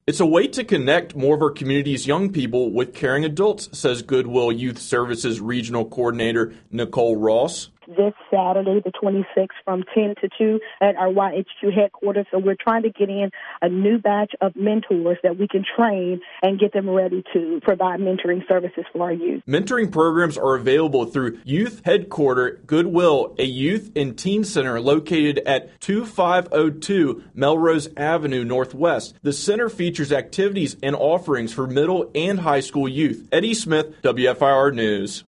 It's a way to connect more of our community's young people with caring adults, says Goodwill Youth Services Regional Coordinator Nicole Ross. This Saturday, the 26th, from 10 to 2 at our YHQ headquarters. So we're trying to get in a new batch of mentors that we can train and get them ready to provide mentoring services for our youth. Mentoring programs are available through Youth Headquarter Goodwill, a youth and teen center located at 2502 Melrose Avenue Northwest. The center features activities and offerings for middle and high school youth. Eddie Smith, WFIR News.